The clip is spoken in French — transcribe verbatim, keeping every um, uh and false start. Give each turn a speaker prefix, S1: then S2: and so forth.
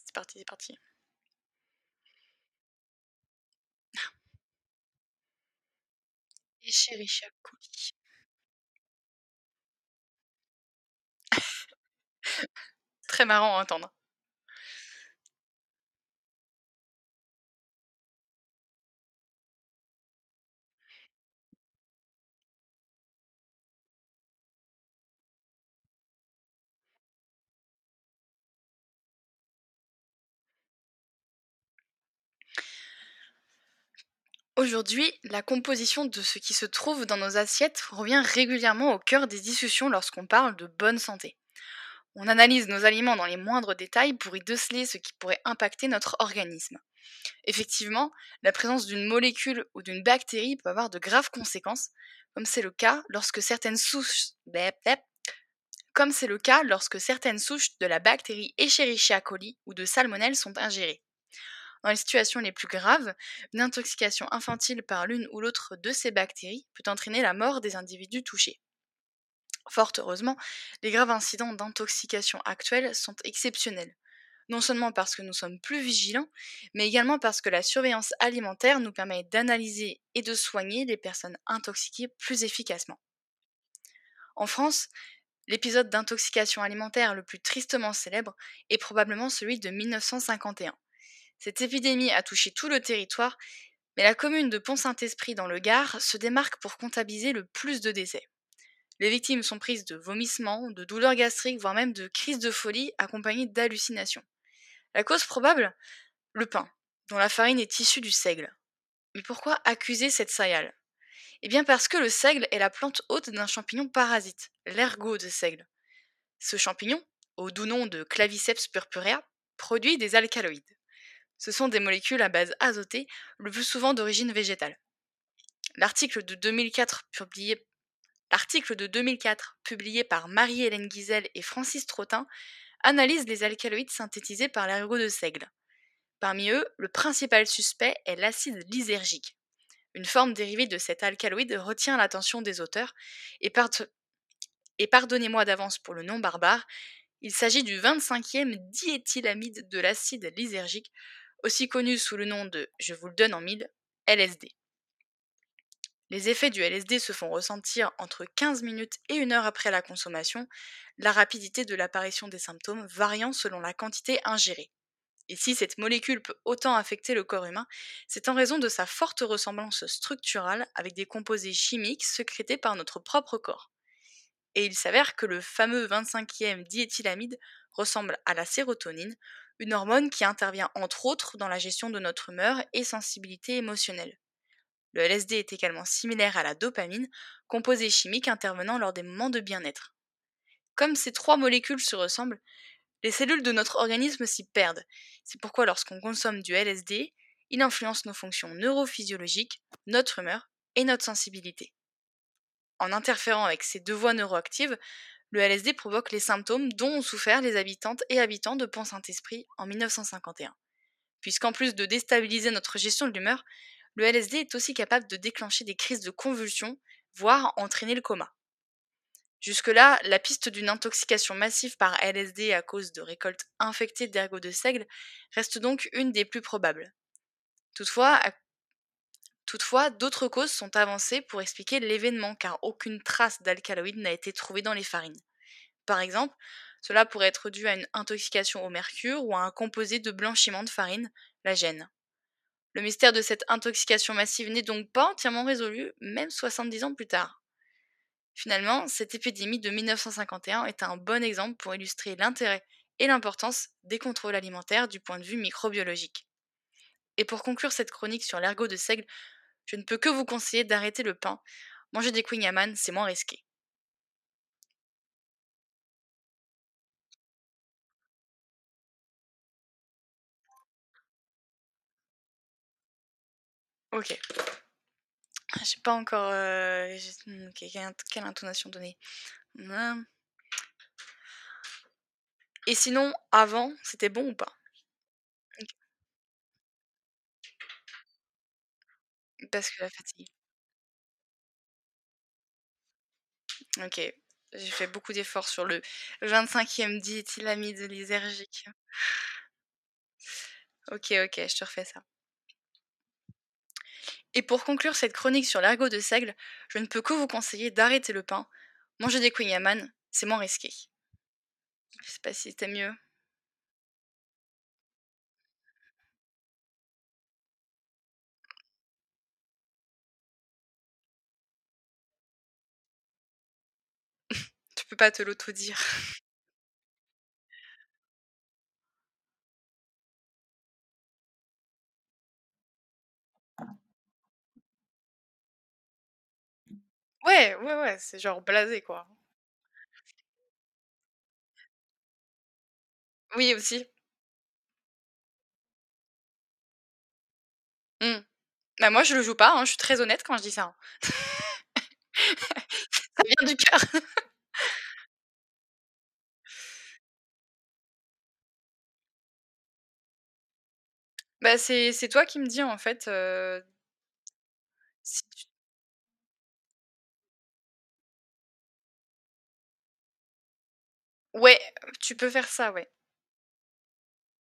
S1: C'est parti, c'est parti. Escherichia coli. Très marrant à entendre. Aujourd'hui, la composition de ce qui se trouve dans nos assiettes revient régulièrement au cœur des discussions lorsqu'on parle de bonne santé. On analyse nos aliments dans les moindres détails pour y déceler ce qui pourrait impacter notre organisme. Effectivement, la présence d'une molécule ou d'une bactérie peut avoir de graves conséquences, comme c'est le cas lorsque certaines souches, Bep, bep. comme c'est le cas lorsque certaines souches de la bactérie Escherichia coli ou de Salmonelle sont ingérées. Dans les situations les plus graves, une intoxication infantile par l'une ou l'autre de ces bactéries peut entraîner la mort des individus touchés. Fort heureusement, les graves incidents d'intoxication actuels sont exceptionnels. Non seulement parce que nous sommes plus vigilants, mais également parce que la surveillance alimentaire nous permet d'analyser et de soigner les personnes intoxiquées plus efficacement. En France, l'épisode d'intoxication alimentaire le plus tristement célèbre est probablement celui de mille neuf cent cinquante et un. Cette épidémie a touché tout le territoire, mais la commune de Pont-Saint-Esprit dans le Gard se démarque pour comptabiliser le plus de décès. Les victimes sont prises de vomissements, de douleurs gastriques, voire même de crises de folie accompagnées d'hallucinations. La cause probable? Le pain, dont la farine est issue du seigle. Mais pourquoi accuser cette céréale? Eh bien parce que le seigle est la plante hôte d'un champignon parasite, l'ergot de seigle. Ce champignon, au doux nom de Claviceps purpurea, produit des alcaloïdes. Ce sont des molécules à base azotée, le plus souvent d'origine végétale. L'article de deux mille quatre publié, l'article de deux mille quatre, publié par Marie-Hélène Guizel et Francis Trottin analyse les alcaloïdes synthétisés par l'ergot de seigle. Parmi eux, le principal suspect est l'acide lysergique. Une forme dérivée de cet alcaloïde retient l'attention des auteurs, et, part- et pardonnez-moi d'avance pour le nom barbare, il s'agit du vingt-cinquième diéthylamide de l'acide lysergique, aussi connu sous le nom de, je vous le donne en mille, L S D. Les effets du L S D se font ressentir entre quinze minutes et une heure après la consommation, la rapidité de l'apparition des symptômes variant selon la quantité ingérée. Et si cette molécule peut autant affecter le corps humain, c'est en raison de sa forte ressemblance structurale avec des composés chimiques sécrétés par notre propre corps. Et il s'avère que le fameux vingt-cinquième diéthylamide ressemble à la sérotonine, une hormone qui intervient entre autres dans la gestion de notre humeur et sensibilité émotionnelle. Le L S D est également similaire à la dopamine, composé chimique intervenant lors des moments de bien-être. Comme ces trois molécules se ressemblent, les cellules de notre organisme s'y perdent. C'est pourquoi lorsqu'on consomme du L S D, il influence nos fonctions neurophysiologiques, notre humeur et notre sensibilité. En interférant avec ces deux voies neuroactives, le L S D provoque les symptômes dont ont souffert les habitantes et habitants de Pont-Saint-Esprit en mille neuf cent cinquante et un. Puisqu'en plus de déstabiliser notre gestion de l'humeur, le L S D est aussi capable de déclencher des crises de convulsions, voire entraîner le coma. Jusque-là, la piste d'une intoxication massive par L S D à cause de récoltes infectées d'ergot de seigle reste donc une des plus probables. Toutefois, à- toutefois, d'autres causes sont avancées pour expliquer l'événement car aucune trace d'alcaloïde n'a été trouvée dans les farines. Par exemple, cela pourrait être dû à une intoxication au mercure ou à un composé de blanchiment de farine, la gêne. Le mystère de cette intoxication massive n'est donc pas entièrement résolu, même soixante-dix ans plus tard. Finalement, cette épidémie de mille neuf cent cinquante et un est un bon exemple pour illustrer l'intérêt et l'importance des contrôles alimentaires du point de vue microbiologique. Et pour conclure cette chronique sur l'ergot de seigle, je ne peux que vous conseiller d'arrêter le pain. Manger des Queen Yaman, c'est moins risqué. Ok, j'ai pas encore. Euh, j'ai- hmm, ok, quelle quelle intonation donner? Hmm. Et sinon, avant, c'était bon ou pas? Ok, parce que la fatigue. Ok, j'ai fait beaucoup d'efforts sur le vingt-cinquième diéthylamide lysergique. OK, OK, je te refais ça. Et pour conclure cette chronique sur l'ergot de seigle, je ne peux que vous conseiller d'arrêter le pain. Manger des queen yaman, c'est moins risqué. Je sais pas si c'était mieux. Tu peux pas te l'auto-dire. Ouais, ouais, ouais, c'est genre blasé, quoi. Oui, aussi. Mmh. Bah, moi, je le joue pas, hein, je suis très honnête quand je dis ça, hein. Ça vient du cœur. Bah, c'est c'est toi qui me dis, en fait, heu, si tu ouais, tu peux faire ça, ouais.